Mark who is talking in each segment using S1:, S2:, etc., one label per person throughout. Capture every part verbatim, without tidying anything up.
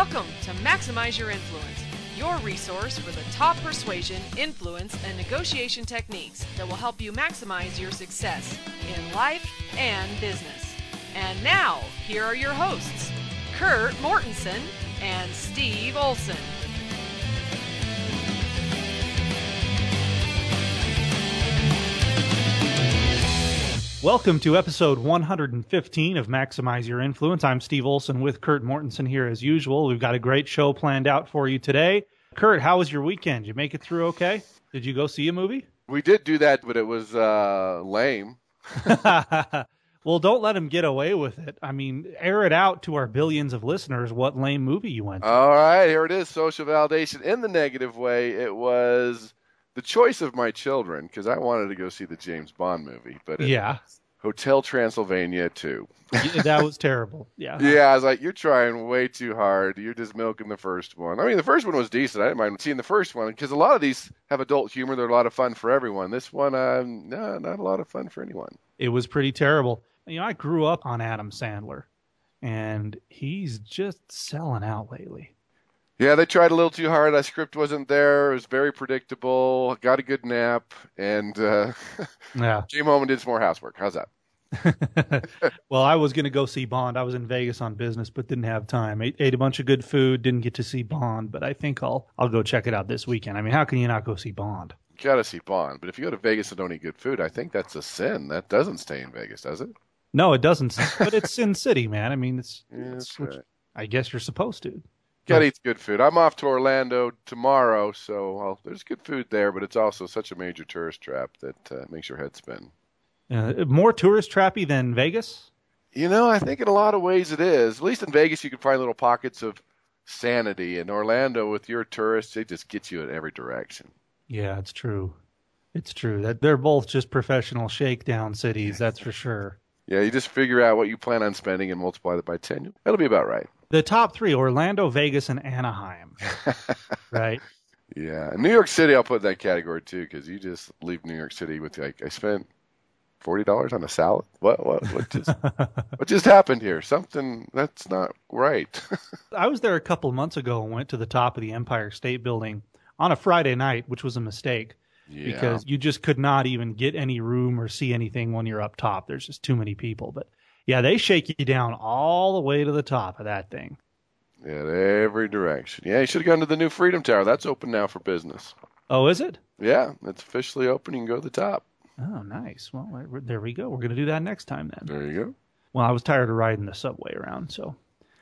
S1: Welcome to Maximize Your Influence, your resource for the top persuasion, influence, and negotiation techniques that will help you maximize your success in life and business. And now, here are your hosts, Kurt Mortensen and Steve Olson.
S2: Welcome to episode one hundred fifteen of Maximize Your Influence. I'm Steve Olson with Kurt Mortensen here as usual. We've got a great show planned out for you today. Kurt, how was your weekend? Did you make it through okay? Did you go see a movie?
S3: We did do that, but it was uh, lame.
S2: Well, don't let him get away with it. I mean, air it out to our billions of listeners what lame movie you went to.
S3: All right, here it is, social validation in the negative way. It was the choice of my children, because I wanted to go see the James Bond movie, but it
S2: yeah.
S3: was Hotel Transylvania two.
S2: Yeah, that was terrible. Yeah.
S3: Yeah, I was like, you're trying way too hard. You're just milking the first one. I mean, the first one was decent. I didn't mind seeing the first one, because a lot of these have adult humor. They're a lot of fun for everyone. This one, uh, no, not a lot of fun for anyone.
S2: It was pretty terrible. You know, I grew up on Adam Sandler, and he's just selling out lately.
S3: Yeah, they tried a little too hard. That script wasn't there. It was very predictable. Got a good nap, and uh,
S2: yeah.
S3: came home and did some more housework. How's that?
S2: Well, I was going to go see Bond. I was in Vegas on business, but didn't have time. Ate, ate a bunch of good food, didn't get to see Bond, but I think I'll I'll go check it out this weekend. I mean, how can you not go see Bond?
S3: You got to see Bond, but if you go to Vegas and don't eat good food, I think that's a sin. That doesn't stay in Vegas, does it?
S2: No, it doesn't. But it's Sin City, man. I mean, it's,
S3: yeah,
S2: it's
S3: that's right.
S2: I guess you're supposed to.
S3: Got to eat good food. I'm off to Orlando tomorrow, so well, there's good food there, but it's also such a major tourist trap that uh, makes your head spin.
S2: Uh, more tourist trappy than Vegas?
S3: You know, I think in a lot of ways it is. At least in Vegas, you can find little pockets of sanity. In Orlando, with your tourists, they just get you in every direction.
S2: Yeah, it's true. It's true. That they're both just professional shakedown cities, that's for sure.
S3: Yeah, you just figure out what you plan on spending and multiply that by ten. That'll be about right.
S2: The top three, Orlando, Vegas, and Anaheim. Right?
S3: Yeah. New York City, I'll put in that category, too, because you just leave New York City with, like, I spent forty dollars on a salad? What What? What just, what just happened here? Something that's not right.
S2: I was there a couple of months ago and went to the top of the Empire State Building on a Friday night, which was a mistake.
S3: Yeah.
S2: Because you just could not even get any room or see anything when you're up top. There's just too many people. But yeah, they shake you down all the way to the top of that thing.
S3: Yeah, every direction. Yeah, you should have gone to the new Freedom Tower. That's open now for business.
S2: Oh, is it?
S3: Yeah, it's officially open. You can go to the top.
S2: Oh, nice. Well, there we go. We're going to do that next time then.
S3: There you go.
S2: Well, I was tired of riding the subway around, so.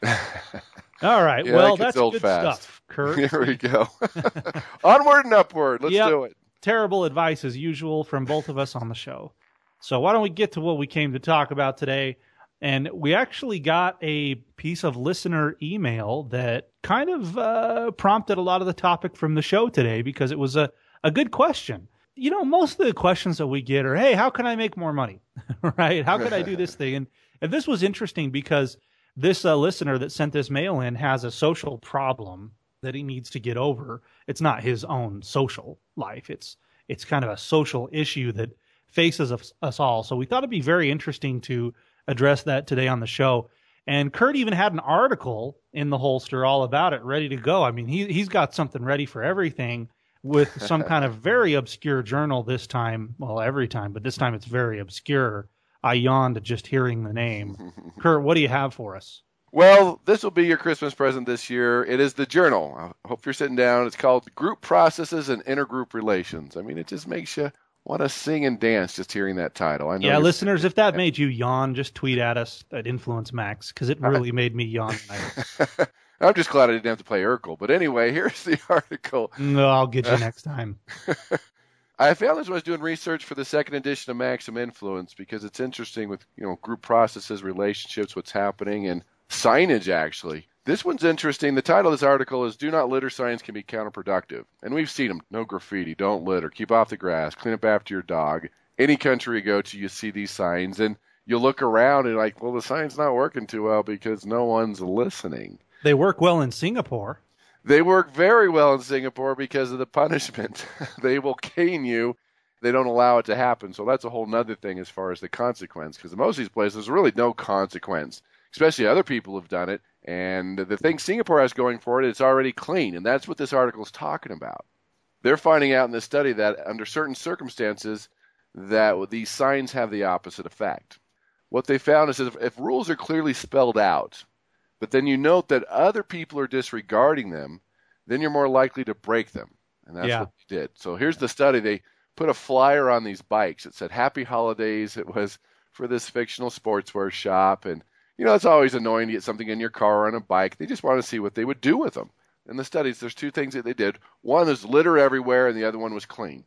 S2: All right.
S3: Yeah,
S2: well,
S3: that
S2: that's
S3: old
S2: good
S3: fast.
S2: stuff, Kurt.
S3: Here we go. Onward and upward. Let's
S2: yep.
S3: do it.
S2: Terrible advice as usual from both of us on the show. So why don't we get to what we came to talk about today? And we actually got a piece of listener email that kind of uh, prompted a lot of the topic from the show today because it was a, a good question. You know, most of the questions that we get are, hey, how can I make more money? Right? How can I do this thing? And, and this was interesting because this uh, listener that sent this mail in has a social problem that he needs to get over. It's not his own social life. It's it's kind of a social issue that faces us, us all. So we thought it'd be very interesting to address that today on the show. And Kurt even had an article in the holster all about it, ready to go. I mean, he, he's got something ready for everything with some kind of very obscure journal this time. Well, every time, but this time it's very obscure. I yawned at just hearing the name. Kurt, what do you have for us?
S3: Well, this will be your Christmas present this year. It is the journal. I hope you're sitting down. It's called Group Processes and Intergroup Relations. I mean, it just makes you want to sing and dance just hearing that title. I know
S2: yeah, listeners, if that made you yawn, just tweet at us at Influence Max, because it really made me yawn.
S3: I'm just glad I didn't have to play Urkel. But anyway, here's the article.
S2: No, I'll get you next time.
S3: I found this when I was doing research for the second edition of Maximum Influence because it's interesting with, you know, group processes, relationships, what's happening, and signage, actually. This one's interesting. The title of this article is Do Not Litter Signs Can Be Counterproductive. And we've seen them. No graffiti, don't litter, keep off the grass, clean up after your dog. Any country you go to, you see these signs, and you look around and like, well, the sign's not working too well because no one's listening.
S2: They work well in Singapore.
S3: They work very well in Singapore because of the punishment. They will cane you. They don't allow it to happen. So that's a whole nother thing as far as the consequence, because in most of these places, there's really no consequence. especially other people have done it. And the thing Singapore has going for it, it's already clean, and that's what this article is talking about. They're finding out in this study that under certain circumstances that these signs have the opposite effect. What they found is that if, if rules are clearly spelled out, but then you note that other people are disregarding them, then you're more likely to break them. And that's
S2: yeah.
S3: what they did. So here's the study. They put a flyer on these bikes. It said, Happy Holidays. It was for this fictional sportswear shop. And, you know, it's always annoying to get something in your car or on a bike. They just want to see what they would do with them. In the studies, there's two things that they did. One is litter everywhere, and the other one was clean.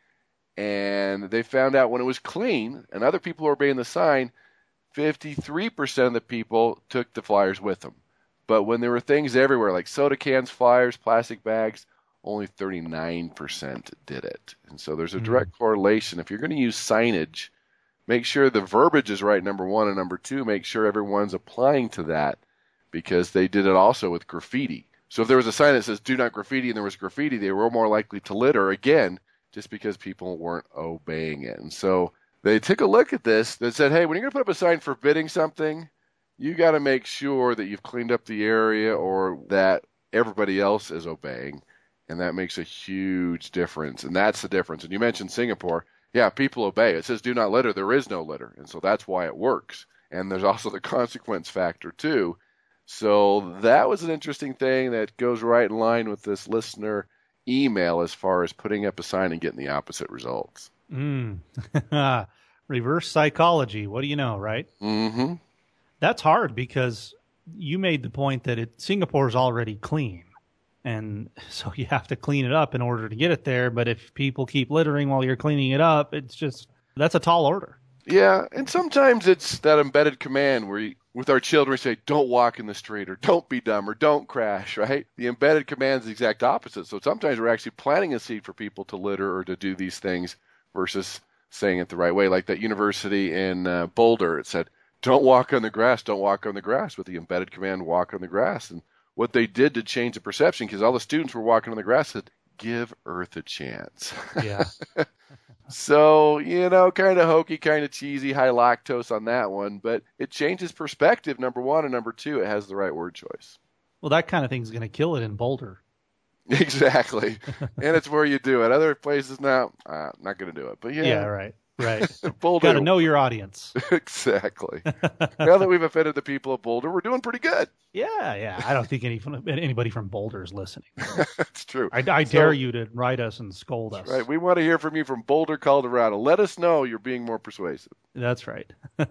S3: And they found out when it was clean, and other people were obeying the sign, fifty-three percent of the people took the flyers with them. But when there were things everywhere, like soda cans, flyers, plastic bags, only thirty-nine percent did it. And so there's a direct mm-hmm. correlation. If you're going to use signage, make sure the verbiage is right, number one, and number two, make sure everyone's applying to that, because they did it also with graffiti. So if there was a sign that says do not graffiti and there was graffiti, they were more likely to litter, again, just because people weren't obeying it. And so they took a look at this. They said, hey, when you're going to put up a sign forbidding something, you got to make sure that you've cleaned up the area or that everybody else is obeying. And that makes a huge difference. And that's the difference. And you mentioned Singapore. Yeah, people obey. It says do not litter. There is no litter. And so that's why it works. And there's also the consequence factor, too. So that was an interesting thing that goes right in line with this listener email as far as putting up a sign and getting the opposite results.
S2: Mm. Reverse psychology. What do you know, right?
S3: Mm-hmm.
S2: That's hard because you made the point that it, Singapore's already clean. And so you have to clean it up in order to get it there. But if people keep littering while you're cleaning it up, it's just, that's a tall order.
S3: Yeah, and sometimes it's that embedded command where you, with our children, we say, don't walk in the street, or don't be dumb, or don't crash, right? The embedded command is the exact opposite. So sometimes we're actually planting a seed for people to litter or to do these things versus saying it the right way. Like that university in uh, Boulder, it said, don't walk on the grass, don't walk on the grass, with the embedded command, walk on the grass. And what they did to change the perception, because all the students were walking on the grass, said, give Earth a chance.
S2: Yeah.
S3: So, you know, kind of hokey, kind of cheesy, high lactose on that one, but it changes perspective, number one, and number two, it has the right word choice.
S2: Well, that kind of thing's going to kill it in Boulder.
S3: Exactly. And it's where you do it. Other places, now, uh, not going to do it. But yeah.
S2: Yeah, right. Right.
S3: Boulder.
S2: Got to know your audience.
S3: Exactly. Now that we've offended the people of Boulder, we're doing pretty good.
S2: Yeah, yeah. I don't think any anybody from Boulder is listening.
S3: That's true.
S2: I, I
S3: so,
S2: dare you to write us and scold us.
S3: Right. We want to hear from you from Boulder, Colorado. Let us know you're being more persuasive.
S2: That's right.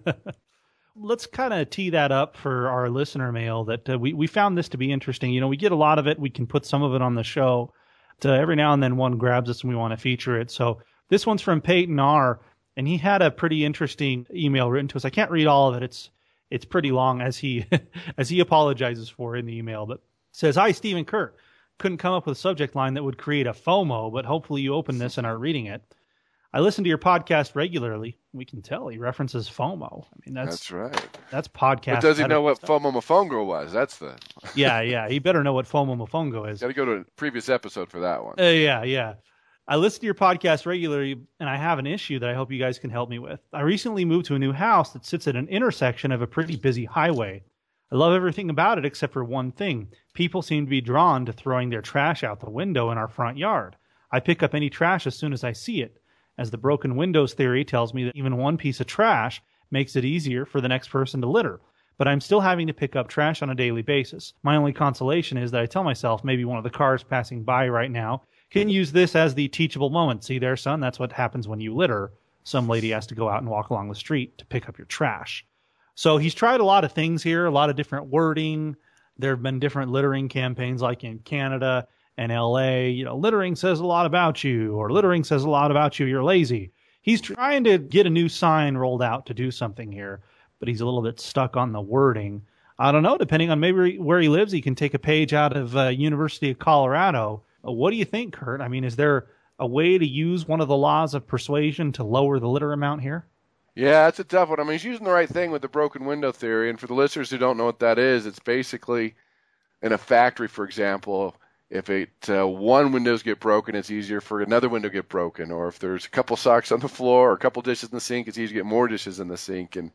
S2: Let's kind of tee that up for our listener mail that uh, we, we found this to be interesting. You know, we get a lot of it. We can put some of it on the show. To every now and then one grabs us and we want to feature it. So this one's from Peyton R., and he had a pretty interesting email written to us. I can't read all of it. It's it's pretty long, as he as he apologizes for in the email. But it says, hi, Steve and Kurt. Couldn't come up with a subject line that would create a FOMO, but hopefully you open this and are reading it. I listen to your podcast regularly. We can tell he references FOMO. I mean, that's
S3: that's right.
S2: That's podcast.
S3: But does he know what FOMO Mofongo was? That's the.
S2: yeah, yeah. He better know what FOMO Mofongo is.
S3: Got to go to a previous episode for that one.
S2: Uh, yeah, yeah. I listen to your podcast regularly, and I have an issue that I hope you guys can help me with. I recently moved to a new house that sits at an intersection of a pretty busy highway. I love everything about it except for one thing. People seem to be drawn to throwing their trash out the window in our front yard. I pick up any trash as soon as I see it, as the broken windows theory tells me that even one piece of trash makes it easier for the next person to litter. But I'm still having to pick up trash on a daily basis. My only consolation is that I tell myself maybe one of the cars passing by right now can use this as the teachable moment. See there, son? That's what happens when you litter. Some lady has to go out and walk along the street to pick up your trash. So he's tried a lot of things here, a lot of different wording. There have been different littering campaigns like in Canada and L A. You know, littering says a lot about you, or littering says a lot about you, you're lazy. He's trying to get a new sign rolled out to do something here, but he's a little bit stuck on the wording. I don't know, depending on maybe where he lives, he can take a page out of uh, University of Colorado. What do you think, Kurt? I mean, is there a way to use one of the laws of persuasion to lower the litter amount here?
S3: Yeah, that's a tough one. I mean, he's using the right thing with the broken window theory. And for the listeners who don't know what that is, it's basically in a factory, for example, if it uh, one windows get broken, it's easier for another window to get broken. Or if there's a couple socks on the floor or a couple dishes in the sink, it's easier to get more dishes in the sink. And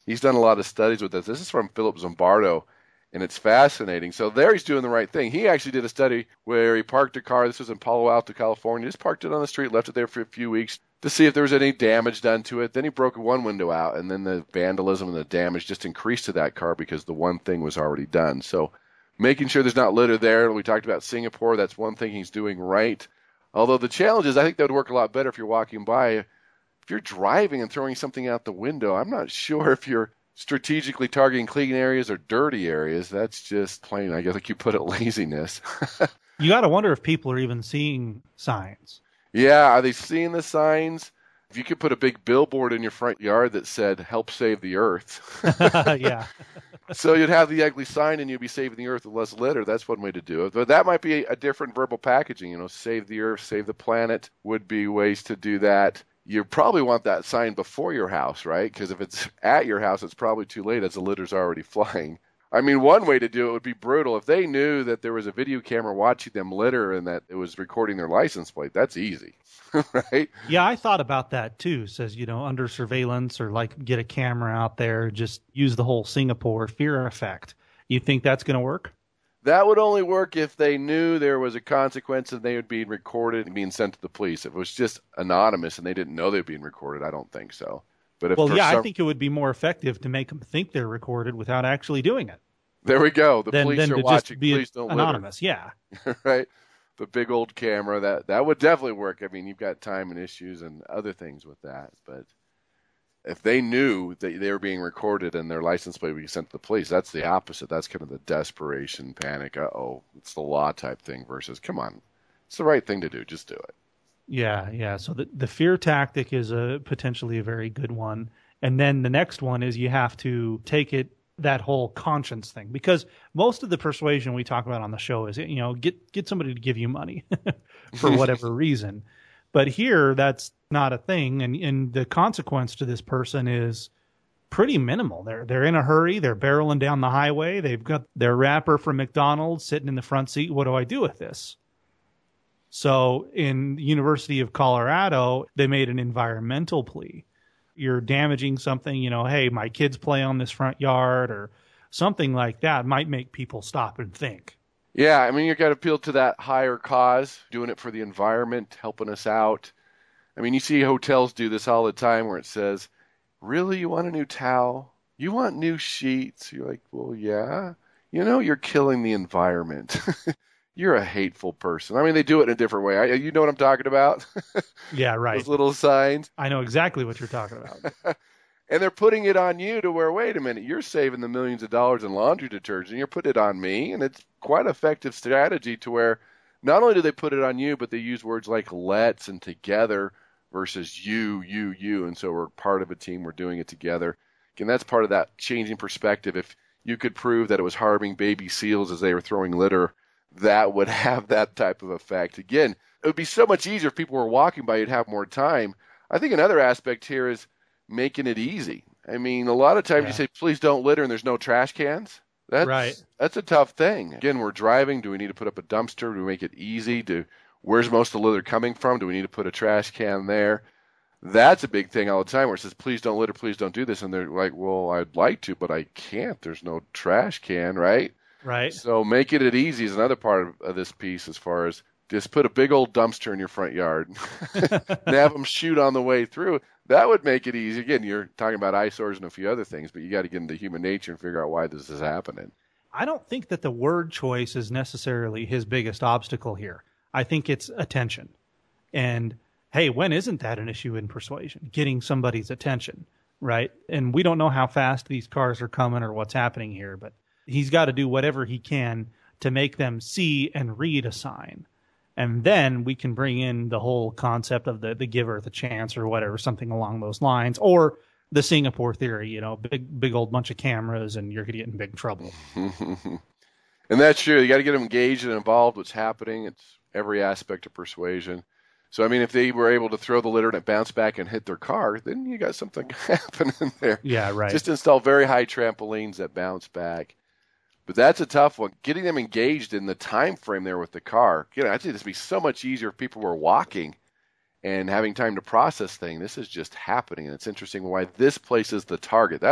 S3: He's done a lot of studies with this. This is from Philip Zimbardo, and it's fascinating. So there he's doing the right thing. He actually did a study where he parked a car. This was in Palo Alto, California. Just parked it on the street, left it there for a few weeks to see if there was any damage done to it. Then he broke one window out, and then the vandalism and the damage just increased to that car because the one thing was already done. So making sure there's not litter there. We talked about Singapore. That's one thing he's doing right. Although the challenge is, I think that would work a lot better if you're walking by. If you're driving and throwing something out the window, I'm not sure if you're strategically targeting clean areas or dirty areas. That's just plain, I guess, like you put it, laziness.
S2: You got to wonder if people are even seeing signs.
S3: Yeah, are they seeing the signs? If you could put a big billboard in your front yard that said, help save the earth.
S2: Yeah.
S3: So you'd have the ugly sign and you'd be saving the earth with less litter. That's one way to do it. But that might be a different verbal packaging. You know, save the earth, save the planet would be ways to do that. You probably want that sign before your house, right? Because if it's at your house, it's probably too late as the litter's already flying. I mean, one way to do it would be brutal. If they knew that there was a video camera watching them litter and that it was recording their license plate, that's easy, right?
S2: Yeah, I thought about that too. Says, you know, under surveillance or like get a camera out there, just use the whole Singapore fear effect. You think that's going to work?
S3: That would only work if they knew there was a consequence and they would be recorded and being sent to the police. If it was just anonymous and they didn't know they were being recorded, I don't think so. But if
S2: well, yeah,
S3: some...
S2: I think it would be more effective to make them think they're recorded without actually doing it.
S3: There we go. The
S2: than,
S3: police
S2: than
S3: are
S2: to
S3: watching.
S2: Just be
S3: Please don't
S2: anonymous.
S3: litter.
S2: Yeah.
S3: Right. The big old camera, that that would definitely work. I mean, you've got time and issues and other things with that. But if they knew that they were being recorded and their license plate would be sent to the police, that's the opposite. That's kind of the desperation, panic. Uh-oh, it's the law type thing versus, come on, it's the right thing to do. Just do it.
S2: Yeah, yeah. So the, the fear tactic is a potentially a very good one. And then the next one is you have to take it, that whole conscience thing, because most of the persuasion we talk about on the show is, you know, get, get somebody to give you money for whatever reason. But here that's not a thing. And, and the consequence to this person is pretty minimal. They're, they're in a hurry. They're barreling down the highway. They've got their wrapper from McDonald's sitting in the front seat. What do I do with this? So in the University of Colorado, they made an environmental plea. You're damaging something, you know, hey, my kids play on this front yard or something like that might make people stop and think.
S3: Yeah, I mean, you got to appeal to that higher cause, doing it for the environment, helping us out. I mean, you see hotels do this all the time where it says, really, you want a new towel? You want new sheets? You're like, well, yeah. You know, you're killing the environment. You're a hateful person. I mean, they do it in a different way. I, you know what I'm talking about?
S2: Yeah, right.
S3: Those little signs.
S2: I know exactly what you're talking about.
S3: And they're putting it on you to where, wait a minute, you're saving the millions of dollars in laundry detergent. You're putting it on me. And it's quite an effective strategy to where not only do they put it on you, but they use words like let's and together versus you, you, you. And so we're part of a team. We're doing it together. Again, that's part of that changing perspective. If you could prove that it was harming baby seals as they were throwing litter, that would have that type of effect. Again, it would be so much easier if people were walking by. You'd have more time. I think another aspect here is making it easy. I mean, a lot of times yeah. you say, please don't litter, and there's no trash cans. That's,
S2: right.
S3: That's a tough thing. Again, we're driving. Do we need to put up a dumpster? Do we make it easy? Do, where's most of the litter coming from? Do we need to put a trash can there? That's a big thing all the time where it says, please don't litter, please don't do this. And they're like, well, I'd like to, but I can't. There's no trash can, right?
S2: Right.
S3: So making it easy is another part of, of this piece as far as just put a big old dumpster in your front yard and have them shoot on the way through. That would make it easy. Again, you're talking about eyesores and a few other things, but you got to get into human nature and figure out why this is happening.
S2: I don't think that the word choice is necessarily his biggest obstacle here. I think it's attention. And, hey, when isn't that an issue in persuasion? Getting somebody's attention, right? And we don't know how fast these cars are coming or what's happening here, but he's got to do whatever he can to make them see and read a sign. And then we can bring in the whole concept of the, the give her the chance or whatever, something along those lines. Or the Singapore theory, you know, big, big old bunch of cameras and you're going to get in big trouble.
S3: And that's true. You got to get them engaged and involved. What's happening. It's every aspect of persuasion. So, I mean, if they were able to throw the litter and it bounced back and hit their car, then you got something happening there.
S2: Yeah, right.
S3: Just install very high trampolines that bounce back. But that's a tough one. Getting them engaged in the time frame there with the car. You know, I think this would be so much easier if people were walking and having time to process things. This is just happening. And it's interesting why this place is the target. That's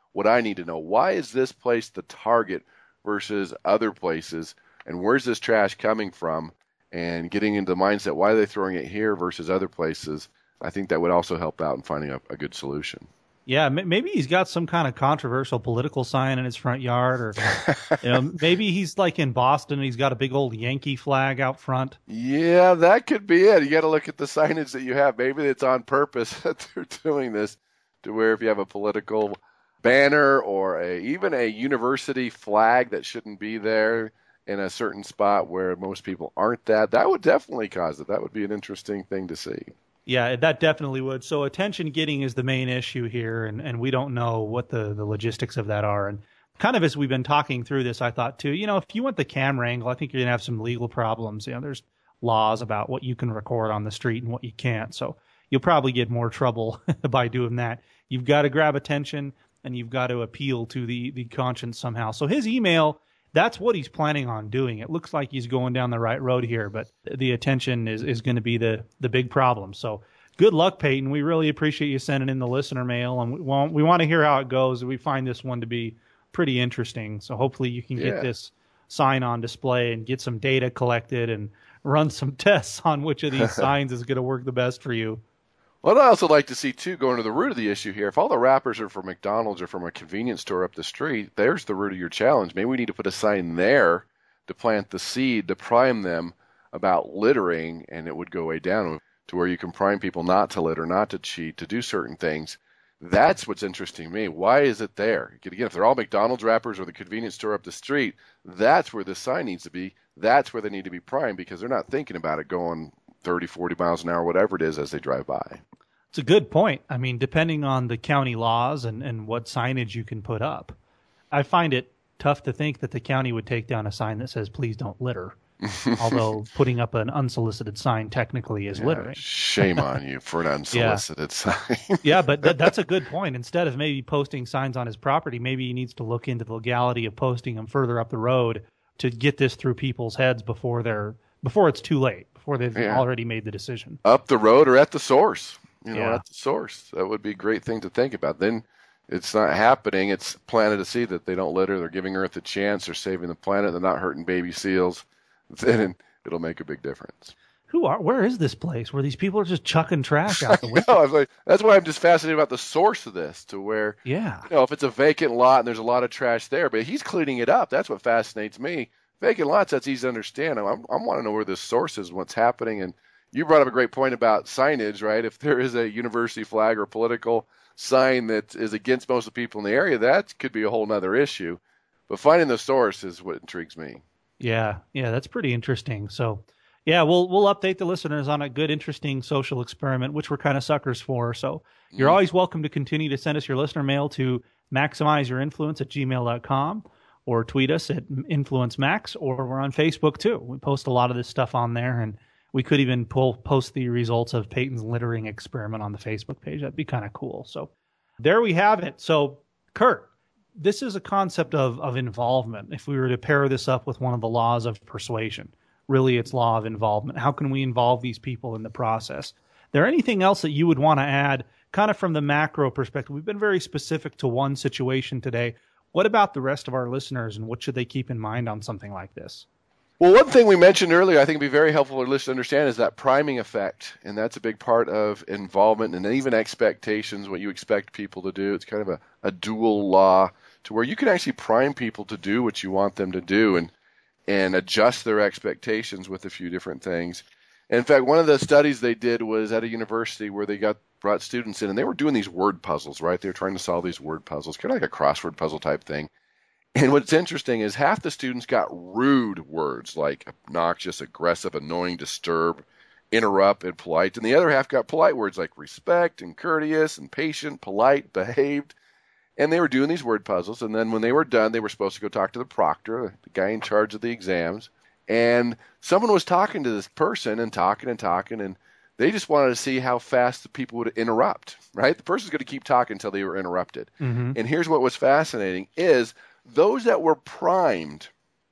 S3: what I need to know. Why is this place the target versus other places? And where's this trash coming from? And getting into the mindset, why are they throwing it here versus other places? I think that would also help out in finding a, a good solution.
S2: Yeah, maybe he's got some kind of controversial political sign in his front yard, or you know, maybe he's like in Boston and he's got a big old Yankee flag out front.
S3: Yeah, that could be it. You got to look at the signage that you have. Maybe it's on purpose that they're doing this, to where if you have a political banner or a, even a university flag that shouldn't be there in a certain spot where most people aren't that, that would definitely cause it. That would be an interesting thing to see.
S2: Yeah, that definitely would. So attention getting is the main issue here, and, and we don't know what the, the logistics of that are. And kind of as we've been talking through this, I thought too, you know, if you want the camera angle, I think you're going to have some legal problems. You know, there's laws about what you can record on the street and what you can't. So you'll probably get more trouble by doing that. You've got to grab attention, and you've got to appeal to the, the conscience somehow. So his email, that's what he's planning on doing. It looks like he's going down the right road here, but the attention is, is going to be the, the big problem. So good luck, Peyton. We really appreciate you sending in the listener mail, and we want, we want to hear how it goes. We find this one to be pretty interesting. So hopefully you can get
S3: yeah.
S2: this sign on display and get some data collected and run some tests on which of these signs is going to work the best for you.
S3: Well, I'd also like to see, too, going to the root of the issue here. If all the wrappers are from McDonald's or from a convenience store up the street, there's the root of your challenge. Maybe we need to put a sign there to plant the seed, to prime them about littering, and it would go way down to where you can prime people not to litter, not to cheat, to do certain things. That's what's interesting to me. Why is it there? Again, if they're all McDonald's wrappers or the convenience store up the street, that's where the sign needs to be. That's where they need to be primed, because they're not thinking about it going thirty, forty miles an hour, whatever it is, as they drive by.
S2: It's a good point. I mean, depending on the county laws and, and what signage you can put up, I find it tough to think that the county would take down a sign that says, please don't litter. Although putting up an unsolicited sign technically is
S3: yeah,
S2: littering.
S3: Shame on you for an unsolicited
S2: yeah.
S3: sign.
S2: yeah, but th- that's a good point. Instead of maybe posting signs on his property, maybe he needs to look into the legality of posting them further up the road to get this through people's heads before they're before it's too late, before they've yeah. already made the decision.
S3: Up the road or at the source. You know,
S2: yeah.
S3: at the source. That would be a great thing to think about. Then it's not happening. It's planted a seed that they don't litter. They're giving Earth a chance. They're saving the planet. They're not hurting baby seals. Then it'll make a big difference.
S2: Who are? Where is this place where these people are just chucking trash out the window?
S3: I was like, that's why I'm just fascinated about the source of this, to where,
S2: yeah,
S3: you know, if it's a vacant lot and there's a lot of trash there, but he's cleaning it up. That's what fascinates me. Vacant lots, that's easy to understand. I, I want to know where this source is, what's happening. And you brought up a great point about signage, right? If there is a university flag or political sign that is against most of the people in the area, that could be a whole nother issue. But finding the source is what intrigues me.
S2: Yeah, yeah, that's pretty interesting. So, yeah, we'll we'll update the listeners on a good, interesting social experiment, which we're kind of suckers for. So you're mm. always welcome to continue to send us your listener mail to maximizeyourinfluence at gmail dot com or tweet us at InfluenceMax, or we're on Facebook too. We post a lot of this stuff on there, and we could even pull, post the results of Peyton's littering experiment on the Facebook page. That'd be kind of cool. So there we have it. So, Kurt, this is a concept of, of involvement. If we were to pair this up with one of the laws of persuasion, really it's law of involvement. How can we involve these people in the process? There anything else that you would want to add, kind of from the macro perspective? We've been very specific to one situation today. What about the rest of our listeners, and what should they keep in mind on something like this?
S3: Well, one thing we mentioned earlier, I think would be very helpful for listeners to understand, is that priming effect. And that's a big part of involvement and even expectations, what you expect people to do. It's kind of a, a dual law, to where you can actually prime people to do what you want them to do and and adjust their expectations with a few different things. And in fact, one of the studies they did was at a university where they got brought students in, and they were doing these word puzzles, right? They were trying to solve these word puzzles, kind of like a crossword puzzle type thing. And what's interesting is half the students got rude words like obnoxious, aggressive, annoying, disturb, interrupt, and polite. And the other half got polite words like respect and courteous and patient, polite, behaved. And they were doing these word puzzles. And then when they were done, they were supposed to go talk to the proctor, the guy in charge of the exams. And someone was talking to this person and talking and talking. And they just wanted to see how fast the people would interrupt, right? The person's going to keep talking until they were interrupted. Mm-hmm. And here's what was fascinating is those that were primed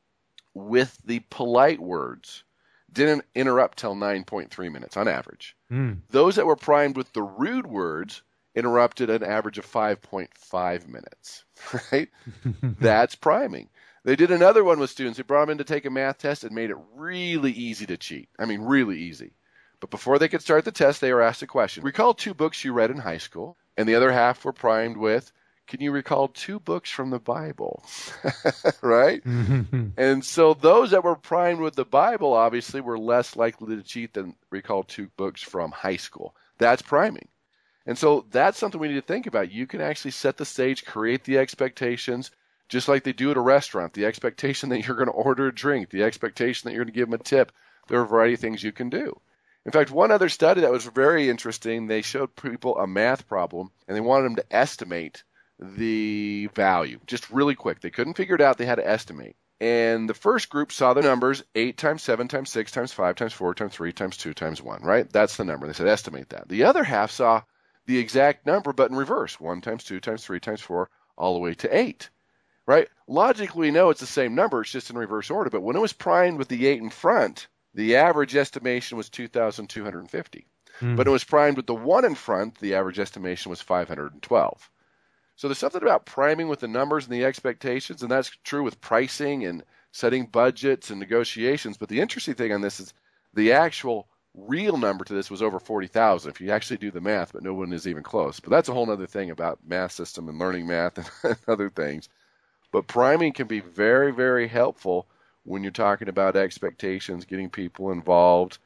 S3: with the polite words didn't interrupt till nine point three minutes on average. Mm. Those that were primed with the rude words interrupted an average of five point five minutes, right? That's priming. They did another one with students. They brought them in to take a math test and made it really easy to cheat. I mean, really easy. But before they could start the test, they were asked a question. Recall two books you read in high school, and the other half were primed with, can you recall two books from the Bible? Right? And so those that were primed with the Bible, obviously, were less likely to cheat than recall two books from high school. That's priming. And so that's something we need to think about. You can actually set the stage, create the expectations, just like they do at a restaurant. The expectation that you're going to order a drink, the expectation that you're going to give them a tip. There are a variety of things you can do. In fact, one other study that was very interesting, they showed people a math problem, and they wanted them to estimate the value, just really quick. They couldn't figure it out. They had to estimate. And the first group saw the numbers eight times seven times six times five times four times three times two times one, right? That's the number. They said estimate that. The other half saw the exact number, but in reverse, one times two times three times four, all the way to eight. Right? Logically, we know it's the same number. It's just in reverse order. But when it was primed with the eight in front, the average estimation was two thousand two hundred fifty. Mm. But it was primed with the one in front, the average estimation was five hundred twelve. So there's something about priming with the numbers and the expectations, and that's true with pricing and setting budgets and negotiations. But the interesting thing on this is the actual real number to this was over forty thousand if you actually do the math, but no one is even close. But that's a whole other thing about math system and learning math and other things. But priming can be very, very helpful when you're talking about expectations, getting people involved,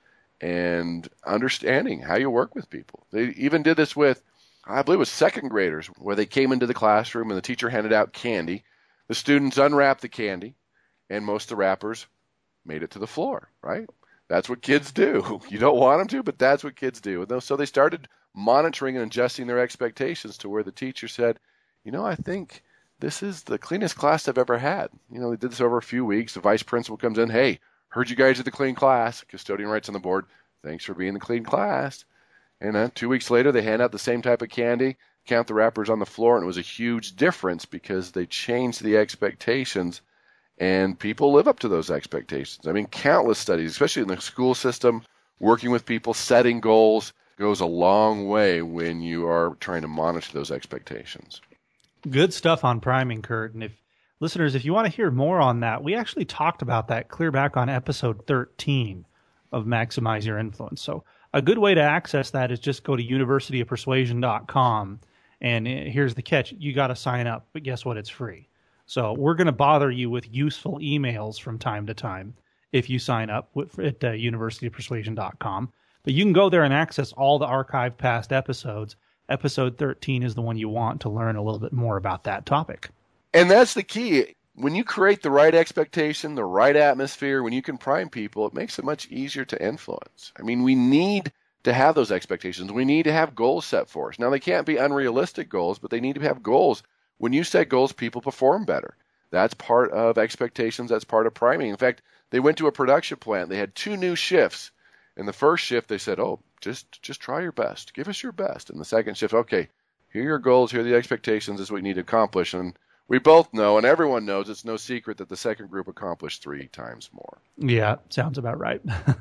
S3: and understanding how you work with people. They even did this with, I believe it was second graders, where they came into the classroom and the teacher handed out candy. The students unwrapped the candy, and most of the wrappers made it to the floor, right? That's what kids do. You don't want them to, but that's what kids do. And so they started monitoring and adjusting their expectations to where the teacher said, you know, I think this is the cleanest class I've ever had. You know, they did this over a few weeks. The vice principal comes in, hey, heard you guys did the clean class. Custodian writes on the board, thanks for being the clean class. And then two weeks later, they hand out the same type of candy, count the wrappers on the floor, and it was a huge difference because they changed the expectations, and people live up to those expectations. I mean, countless studies, especially in the school system, working with people, setting goals, goes a long way when you are trying to monitor those expectations.
S2: Good stuff on priming, Kurt. And if listeners, if you want to hear more on that, we actually talked about that clear back on episode thirteen of Maximize Your Influence. So a good way to access that is just go to university of persuasion dot com. And here's the catch. You got to sign up, but guess what? It's free. So we're going to bother you with useful emails from time to time if you sign up at uh, university of persuasion dot com. But you can go there and access all the archived past episodes. Episode thirteen is the one you want to learn a little bit more about that topic.
S3: And that's the key. When you create the right expectation, the right atmosphere, when you can prime people, it makes it much easier to influence. I mean, we need to have those expectations. We need to have goals set for us. Now, they can't be unrealistic goals, but they need to have goals. When you set goals, people perform better. That's part of expectations. That's part of priming. In fact, they went to a production plant. They had two new shifts. In the first shift, they said, oh, just just try your best. Give us your best. In the second shift, okay, here are your goals. Here are the expectations. This is what you need to accomplish. And we both know, and everyone knows, it's no secret that the second group accomplished three times more.
S2: Yeah, sounds about right.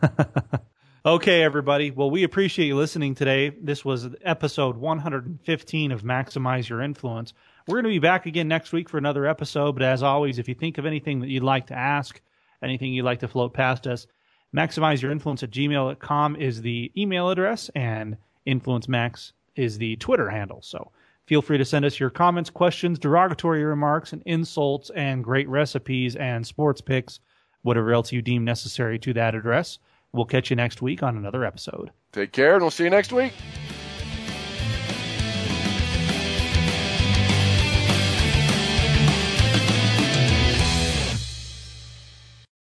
S2: Okay, everybody. Well, we appreciate you listening today. This was episode one hundred fifteen of Maximize Your Influence. We're going to be back again next week for another episode. But as always, if you think of anything that you'd like to ask, anything you'd like to float past us, maximize your influence at gmail dot com is the email address, and InfluenceMax is the Twitter handle. So feel free to send us your comments, questions, derogatory remarks, and insults, and great recipes and sports picks, whatever else you deem necessary to that address. We'll catch you next week on another episode.
S3: Take care, and we'll see you next week.